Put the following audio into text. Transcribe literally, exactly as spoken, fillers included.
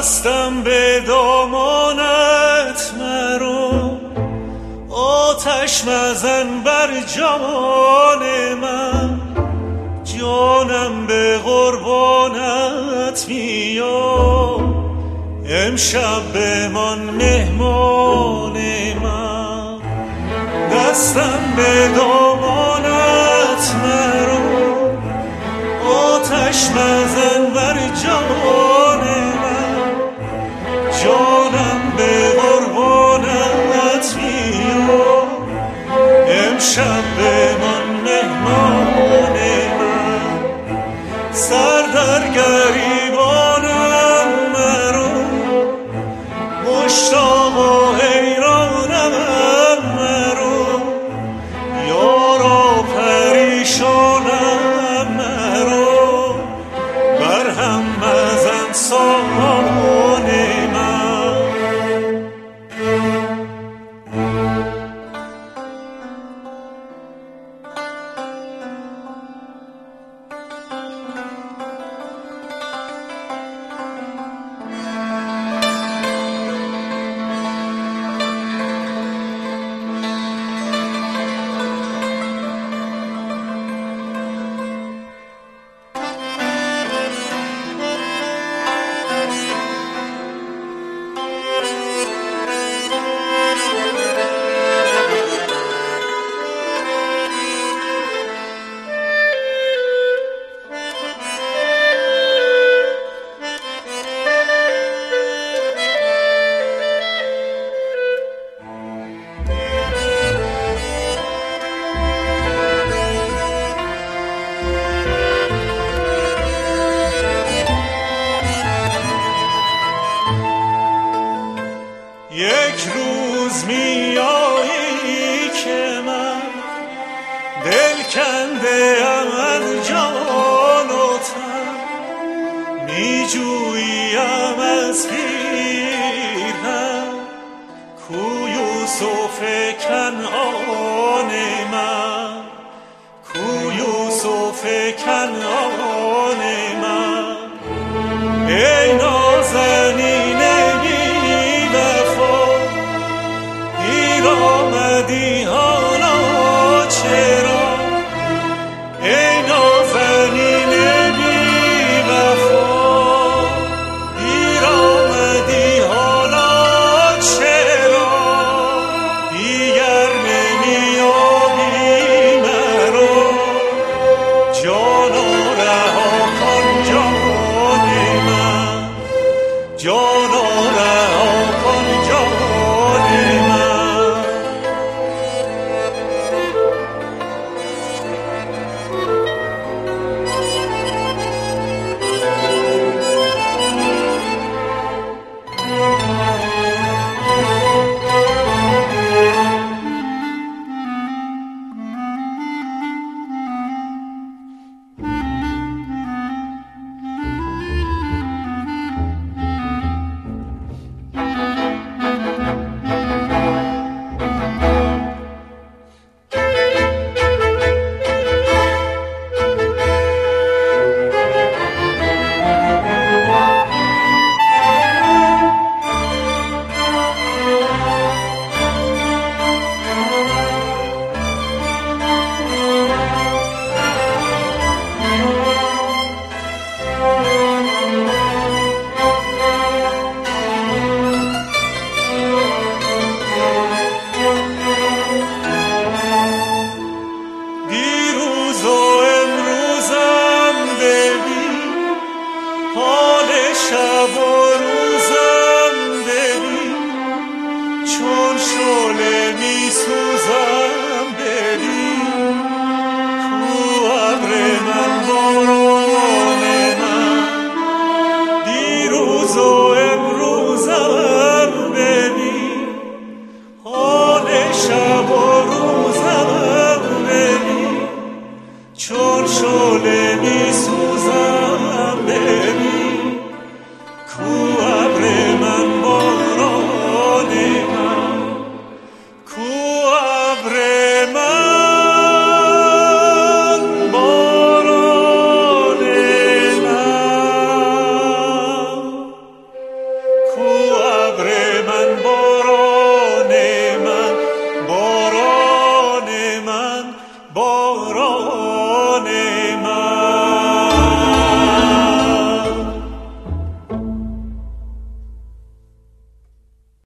دستم به دامانت مرو، آتش مزن بر جان من، جانم به قربانت میاد، امشب بمان مهمان من. دستم به دامانت مرو، آتش مزن بر جان من، جانم به قربانت میاد، امشب بمان مهمان من. سر در گریبانم مرو، مشتاق و حیرانم مرو، یارا پریشانم مرو، برهم مزن سامان من. یک روز میایی که من دل کنده ام از جان و تن، میجویم از پیرهن کو یوسف کنعان من، کو یوسف کنعان من. ای نازنین آمدی حالا چرا، ای نازنین بی وفا، دیر آمدی حالا